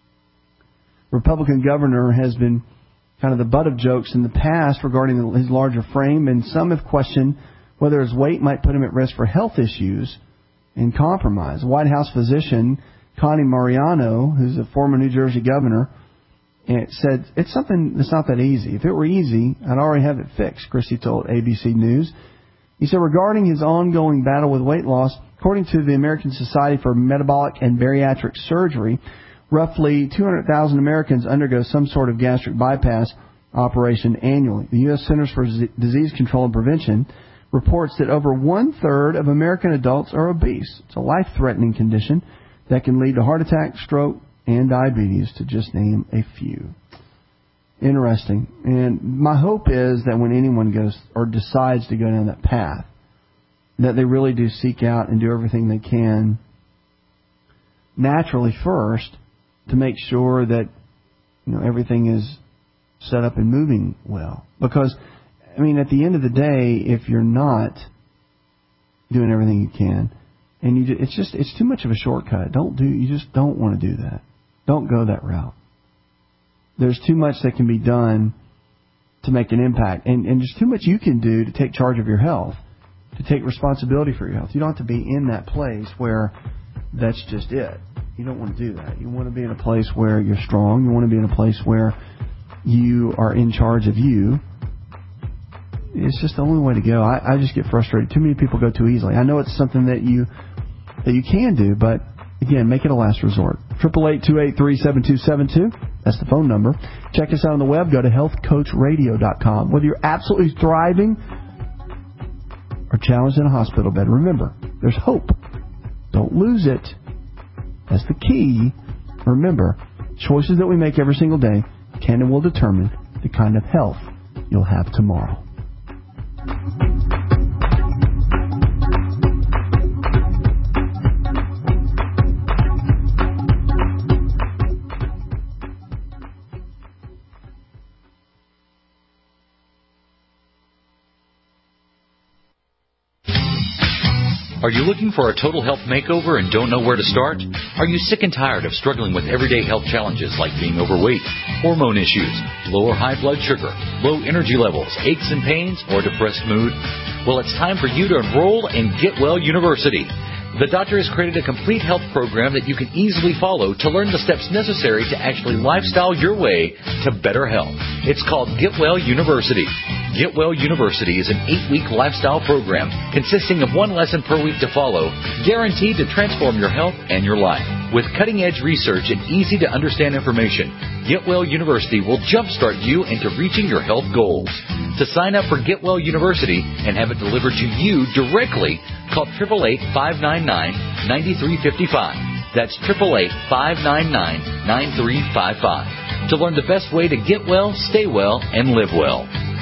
Speaker 4: Republican governor has been kind of the butt of jokes in the past regarding his larger frame, and some have questioned whether his weight might put him at risk for health issues and compromise. White House physician Connie Mariano, who's a former New Jersey governor, said, it's something that's not that easy. If it were easy, I'd already have it fixed, Christie told A B C News. He said regarding his ongoing battle with weight loss, according to the American Society for Metabolic and Bariatric Surgery, roughly two hundred thousand Americans undergo some sort of gastric bypass operation annually. The U S Centers for Disease Control and Prevention reports that over one-third of American adults are obese. It's a life-threatening condition that can lead to heart attack, stroke, and diabetes, to just name a few. Interesting. And my hope is that when anyone goes or decides to go down that path, that they really do seek out and do everything they can naturally first to make sure that, you know, everything is set up and moving well. Because, I mean, at the end of the day, if you're not doing everything you can, and you, it's just it's too much of a shortcut. Don't do. You just don't want to do that. Don't go that route. There's too much that can be done to make an impact, and and there's too much you can do to take charge of your health, to take responsibility for your health. You don't have to be in that place where that's just it. You don't want to do that. You want to be in a place where you're strong. You want to be in a place where you are in charge of you. It's just the only way to go. I, I just get frustrated. Too many people go too easily. I know it's something that you that you can do, but again, make it a last resort. Triple eight two eight three seven two seven two. That's the phone number. Check us out on the web. Go to health coach radio dot com. Whether you're absolutely thriving or challenged in a hospital bed, remember, there's hope. Don't lose it. That's the key. Remember, choices that we make every single day can and will determine the kind of health you'll have tomorrow.
Speaker 9: Are you looking for a total health makeover and don't know where to start? Are you sick and tired of struggling with everyday health challenges like being overweight, hormone issues, low or high blood sugar, low energy levels, aches and pains, or depressed mood? Well, it's time for you to enroll in Get Well University. The doctor has created a complete health program that you can easily follow to learn the steps necessary to actually lifestyle your way to better health. It's called Get Well University. Get Well University is an eight-week lifestyle program consisting of one lesson per week to follow, guaranteed to transform your health and your life. With cutting-edge research and easy-to-understand information, Get Well University will jumpstart you into reaching your health goals. To sign up for Get Well University and have it delivered to you directly, call eight eight eight, five nine nine, nine three five five. That's eight eight eight, five nine nine, nine three five five. To learn the best way to get well, stay well, and live well.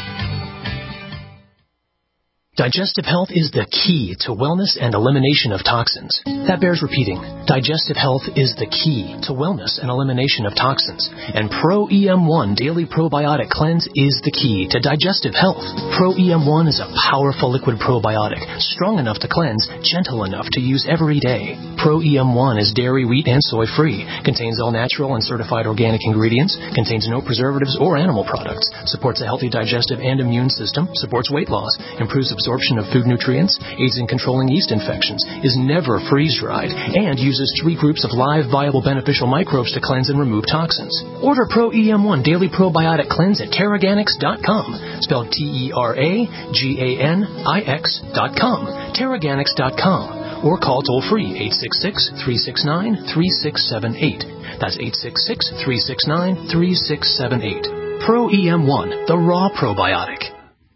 Speaker 17: Digestive health is the key to wellness and elimination of toxins. That bears repeating. Digestive health is the key to wellness and elimination of toxins. And Pro E M one Daily Probiotic Cleanse is the key to digestive health. Pro E M one is a powerful liquid probiotic, strong enough to cleanse, gentle enough to use every day. Pro E M one is dairy, wheat, and soy-free, contains all natural and certified organic ingredients, contains no preservatives or animal products, supports a healthy digestive and immune system, supports weight loss, improves absorption absorption of food nutrients, aids in controlling yeast infections, is never freeze-dried, and uses three groups of live, viable, beneficial microbes to cleanse and remove toxins. Order Pro E M one Daily Probiotic Cleanse at Teraganix dot com, spelled T E R A G A N I X dot com, Teraganix dot com, or call toll-free eight six six, three six nine, three six seven eight. That's eight six six, three six nine, three six seven eight. Pro E M one, the raw probiotic.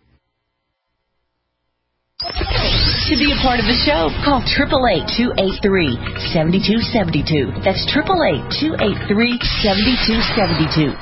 Speaker 18: To be a part of the show, call eight eight eight, two eight three, seven two seven two. That's eight eight eight, two eight three, seven two seven two.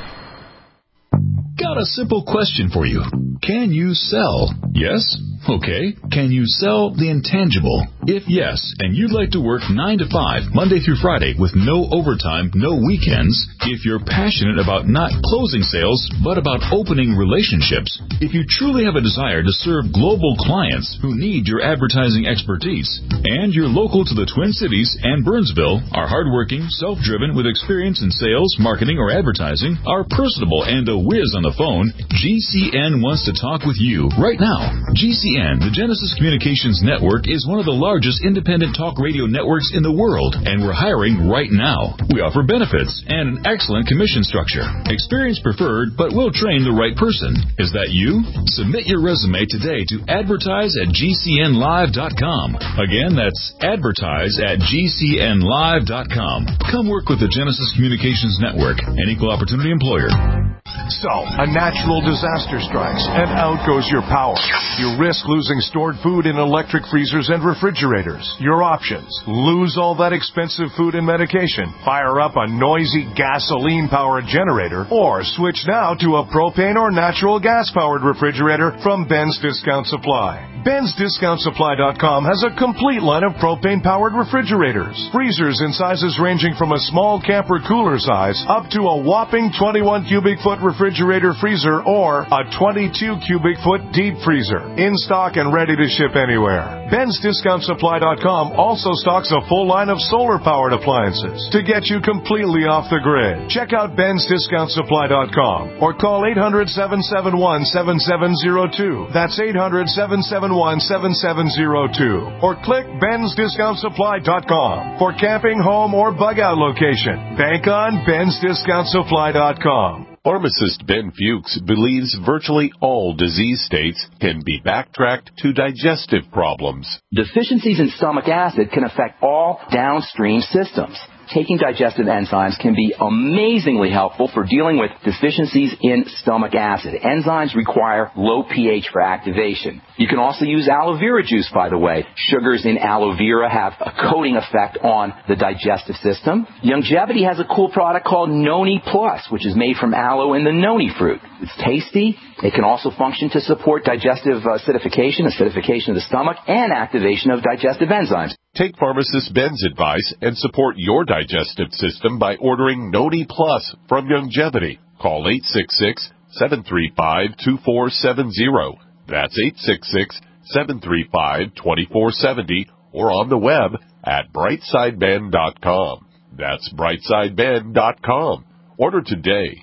Speaker 19: Got a simple question for you. Can you sell? Yes? Okay. Can you sell the intangible? If yes, and you'd like to work nine to five, Monday through Friday, with no overtime, no weekends, if you're passionate about not closing sales, but about opening relationships, if you truly have a desire to serve global clients who need your advertising expertise, and you're local to the Twin Cities and Burnsville, are hardworking, self-driven, with experience in sales, marketing, or advertising, are personable, and a whiz on the phone, G C N wants to talk with you right now. G C N, the Genesis Communications Network, is one of the largest independent talk radio networks in the world, and we're hiring right now. We offer benefits and an excellent commission structure. Experience preferred, but we'll train the right person. Is that you? Submit your resume today to advertise at G C N live dot com. Again, that's advertise at G C N live dot com. Come work with the Genesis Communications Network, an equal opportunity employer.
Speaker 20: So, a natural disaster strikes, and out goes your power. You risk losing stored food in electric freezers and refrigerators. Your options: lose all that expensive food and medication, fire up a noisy gasoline-powered generator, or switch now to a propane or natural gas-powered refrigerator from Ben's Discount Supply. Ben's Discount Supply dot com has a complete line of propane-powered refrigerators. Freezers in sizes ranging from a small camper cooler size up to a whopping twenty-one cubic foot refrigerator freezer or a twenty-two cubic foot deep freezer. In stock and ready to ship anywhere. Ben's Discount Supply dot com also stocks a full line of solar-powered appliances to get you completely off the grid. Check out Ben's Discount Supply dot com or call eight hundred, seven seven one, seven seven zero two. That's eight hundred, seven seven one, seven seven zero two. Or click Ben's Discount Supply dot com for camping, home, or bug-out location. Bank on Ben's Discount Supply dot com.
Speaker 12: Pharmacist Ben Fuchs believes virtually all disease states can be backtracked to digestive problems.
Speaker 21: Deficiencies in stomach acid can affect all downstream systems. Taking digestive enzymes can be amazingly helpful for dealing with deficiencies in stomach acid. Enzymes require low pH for activation. You can also use aloe vera juice, by the way. Sugars in aloe vera have a coating effect on the digestive system. Longevity has a cool product called Noni Plus, which is made from aloe and the noni fruit. It's tasty. It can also function to support digestive acidification, acidification of the stomach, and activation of digestive enzymes.
Speaker 12: Take pharmacist Ben's advice and support your digestive system by ordering Noni Plus from Longevity. Call eight six six, seven three five, two four seven zero. That's eight six six, seven three five, two four seven zero. or on the web at brightside men dot com. That's brightside men dot com. Order today.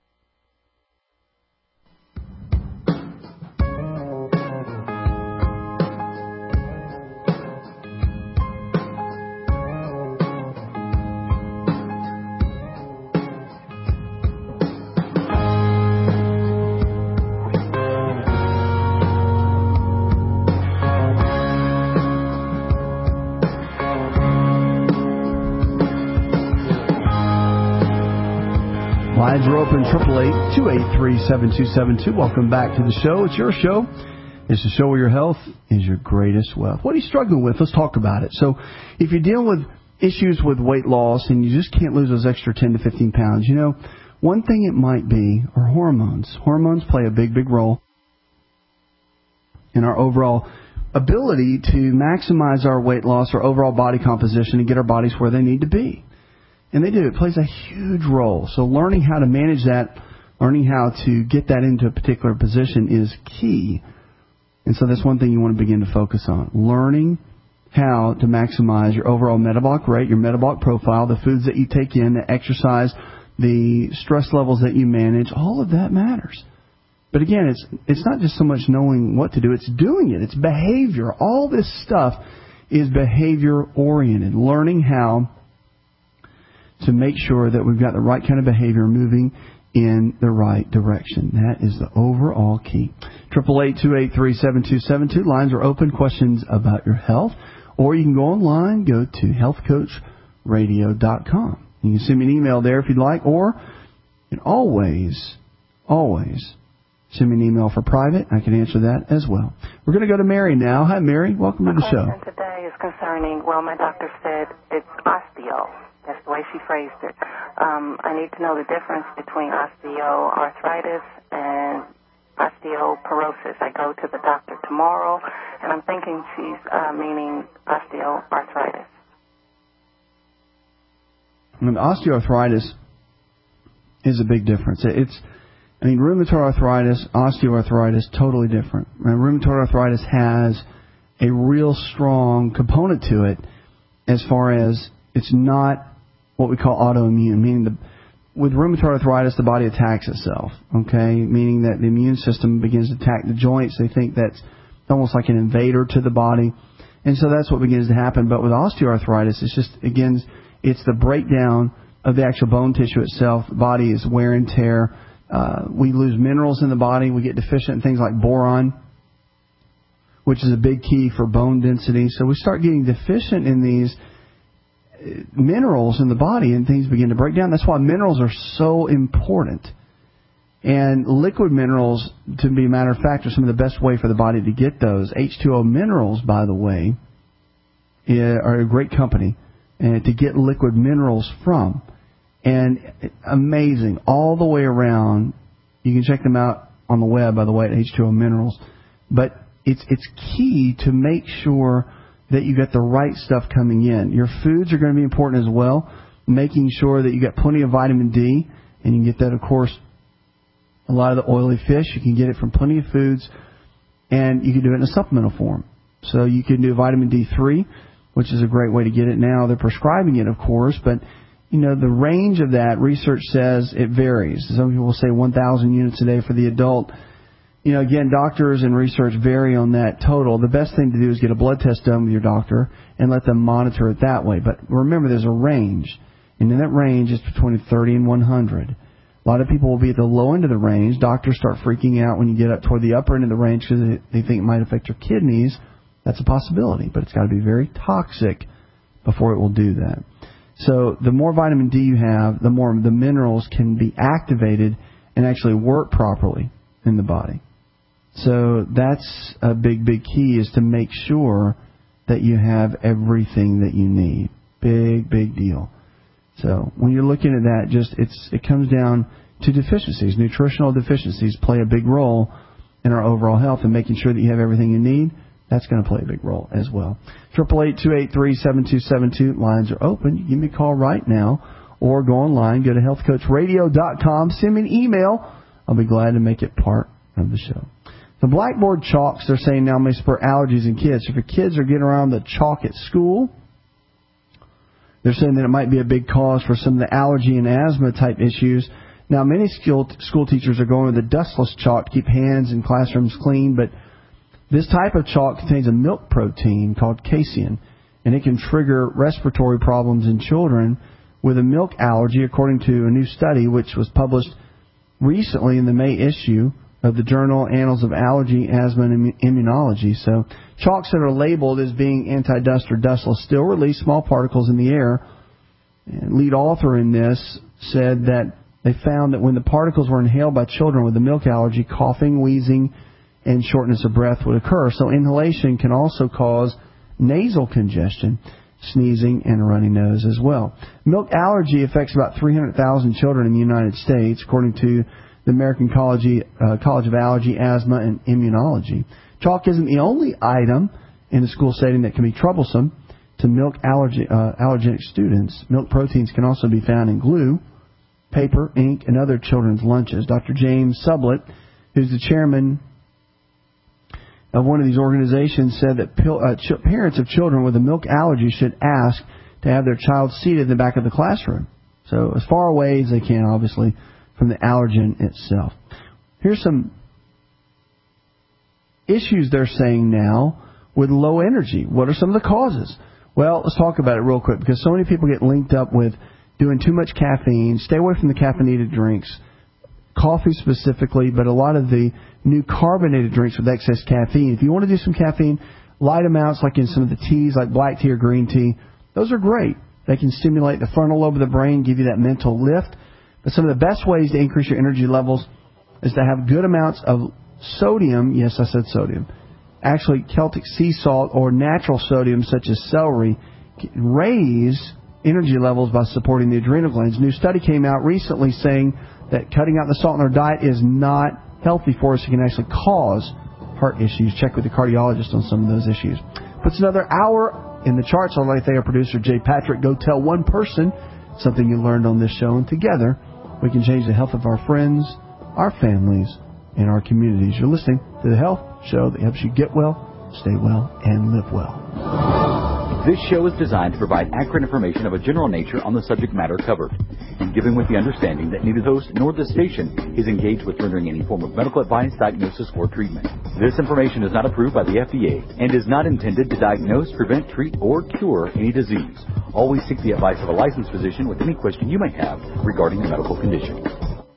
Speaker 4: Lines are open, triple eight, two eight three, seven two seven two. Welcome back to the show. It's your show. It's the show where your health is your greatest wealth. What are you struggling with? Let's talk about it. So if you're dealing with issues with weight loss and you just can't lose those extra ten to fifteen pounds, you know, one thing it might be are hormones. Hormones play a big, big role in our overall ability to maximize our weight loss, our overall body composition, and get our bodies where they need to be. And they do. It plays a huge role. So learning how to manage that, learning how to get that into a particular position is key. And so that's one thing you want to begin to focus on. Learning how to maximize your overall metabolic rate, your metabolic profile, the foods that you take in, the exercise, the stress levels that you manage. All of that matters. But again, it's it's not just so much knowing what to do. It's doing it. It's behavior. All this stuff is behavior-oriented. Learning how to make sure that we've got the right kind of behavior moving in the right direction. That is the overall key. triple eight, two eight three, seven two seven two. Lines are open. Questions about your health. Or you can go online, go to health coach radio dot com. You can send me an email there if you'd like, or you can always, always send me an email for private. I can answer that as well. We're going to go to Mary now. Hi, Mary. Welcome
Speaker 3: My
Speaker 4: to the show.
Speaker 3: question today is concerning, well, my doctor said it's osteo. That's the way she phrased it. Um, I need to know the difference between osteoarthritis and osteoporosis. I go to the doctor tomorrow, and I'm thinking she's uh, meaning osteoarthritis.
Speaker 4: And osteoarthritis is a big difference. It's, I mean, rheumatoid arthritis, osteoarthritis, totally different. And rheumatoid arthritis has a real strong component to it as far as it's not what we call autoimmune, meaning the, with rheumatoid arthritis, the body attacks itself, okay, meaning that the immune system begins to attack the joints. They think that's almost like an invader to the body, and so that's what begins to happen. But with osteoarthritis, it's just, again, it's the breakdown of the actual bone tissue itself. The body is wear and tear. Uh, we lose minerals in the body. We get deficient in things like boron, which is a big key for bone density. So we start getting deficient in these minerals in the body, and things begin to break down. That's why minerals are so important. And liquid minerals, to be a matter of fact, are some of the best way for the body to get those. H two O Minerals, by the way, are a great company and to get liquid minerals from. And amazing, all the way around. You can check them out on the web, by the way, at H two O Minerals. But it's it's key to make sure that you get the right stuff coming in. Your foods are going to be important as well, making sure that you get plenty of vitamin D, and you can get that, of course, a lot of the oily fish. You can get it from plenty of foods, and you can do it in a supplemental form. So you can do vitamin D three, which is a great way to get it now. They're prescribing it, of course, but you know the range of that, research says it varies. Some people will say one thousand units a day for the adult. You know, again, doctors and research vary on that total. The best thing to do is get a blood test done with your doctor and let them monitor it that way. But remember, there's a range, and in that range is between thirty and one hundred. A lot of people will be at the low end of the range. Doctors start freaking out when you get up toward the upper end of the range because they think it might affect your kidneys. That's a possibility, but it's got to be very toxic before it will do that. So the more vitamin D you have, the more the minerals can be activated and actually work properly in the body. So that's a big, big key, is to make sure that you have everything that you need. Big, big deal. So when you're looking at that, just it's it comes down to deficiencies. Nutritional deficiencies play a big role in our overall health, and making sure that you have everything you need, that's going to play a big role as well. triple eight, two eight three, seven two seven two. Lines are open. You give me a call right now, or go online, go to health coach radio dot com, send me an email. I'll be glad to make it part of the show. The blackboard chalks, they're saying now, may spur allergies in kids. If your kids are getting around the chalk at school, they're saying that it might be a big cause for some of the allergy and asthma type issues. Now, many school, school teachers are going with the dustless chalk to keep hands and classrooms clean, but this type of chalk contains a milk protein called casein, and it can trigger respiratory problems in children with a milk allergy, according to a new study which was published recently in the May issue of the journal Annals of Allergy, Asthma, and Immunology. So chalks that are labeled as being anti-dust or dustless still release small particles in the air. And lead author in this said that they found that when the particles were inhaled by children with a milk allergy, coughing, wheezing, and shortness of breath would occur. So inhalation can also cause nasal congestion, sneezing, and a runny nose as well. Milk allergy affects about three hundred thousand children in the United States, according to the American College, uh, College of Allergy, Asthma, and Immunology. Chalk isn't the only item in a school setting that can be troublesome to milk allergy, uh, allergenic students. Milk proteins can also be found in glue, paper, ink, and other children's lunches. Doctor James Sublett, who's the chairman of one of these organizations, said that pil- uh, ch- parents of children with a milk allergy should ask to have their child seated in the back of the classroom. So as far away as they can, obviously, from the allergen itself. Here's some issues they're saying now with low energy. What are some of the causes? Well, let's talk about it real quick, because so many people get linked up with doing too much caffeine. Stay away from the caffeinated drinks, coffee specifically, but a lot of the new carbonated drinks with excess caffeine. If you want to do some caffeine, light amounts like in some of the teas, like black tea or green tea, those are great. They can stimulate the frontal lobe of the brain, give you that mental lift. But some of the best ways to increase your energy levels is to have good amounts of sodium. Yes, I said sodium. Actually, Celtic sea salt or natural sodium, such as celery, can raise energy levels by supporting the adrenal glands. A new study came out recently saying that cutting out the salt in our diet is not healthy for us. It can actually cause heart issues. Check with the cardiologist on some of those issues. Puts another hour in the charts. I'd like to thank our producer, Jay Patrick. Go tell one person something you learned on this show, and together we can change the health of our friends, our families, and our communities. You're listening to the Health Show that helps you get well, stay well, and live well.
Speaker 9: This show is designed to provide accurate information of a general nature on the subject matter covered, and given with the understanding that neither the host nor the station is engaged with rendering any form of medical advice, diagnosis, or treatment. This information is not approved by the F D A and is not intended to diagnose, prevent, treat, or cure any disease. Always seek the advice of a licensed physician with any question you may have regarding a medical condition.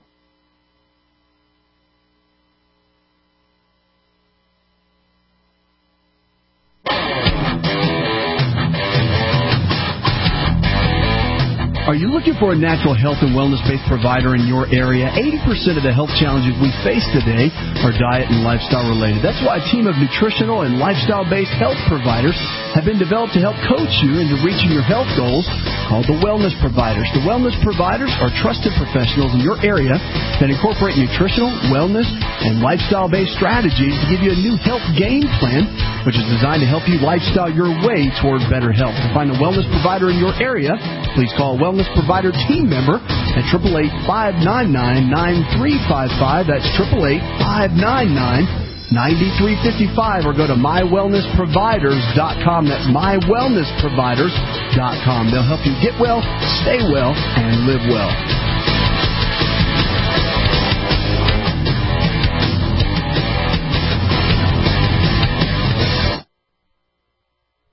Speaker 4: Are you looking for a natural health and wellness-based provider in your area? eighty percent of the health challenges we face today are diet and lifestyle related. That's why a team of nutritional and lifestyle-based health providers have been developed to help coach you into reaching your health goals, called the Wellness Providers. The Wellness Providers are trusted professionals in your area that incorporate nutritional, wellness, and lifestyle-based strategies to give you a new health game plan, which is designed to help you lifestyle your way toward better health. To find a wellness provider in your area, please call a Wellness Provider team member at eight eight eight, five nine nine, nine three five five. That's eight eight eight, five nine nine, nine three five five, or go to my wellness providers dot com. That's my wellness providers dot com. They'll help you get well, stay well, and live well.